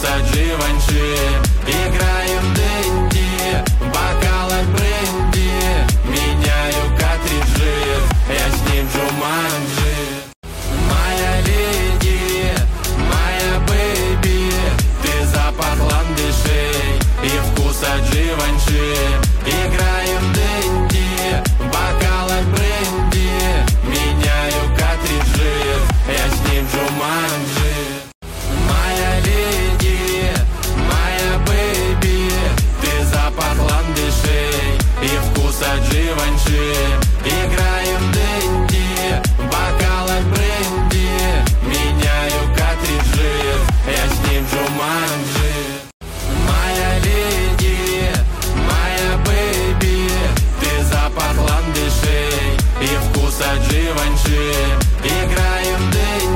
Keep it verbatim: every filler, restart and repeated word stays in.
вкуса Givenchy. Играем деньги в бокалах бренди, меняю картриджи, я с ним Джуманджи. Моя леди, моя бэйби, ты запах ландышей и вкуса Givenchy. Играем деньги в бокалах бренди, меняю картриджи, я с ним Джуманджи. Моя леди, моя бэйби, ты запах ландышей и вкуса Givenchy. Играем деньги в бокалах бренди, меняю картриджи, я с ним Джуманджи. Моя леди, моя бэйби, ты запах ландышей и вкуса Givenchy. Играем деньги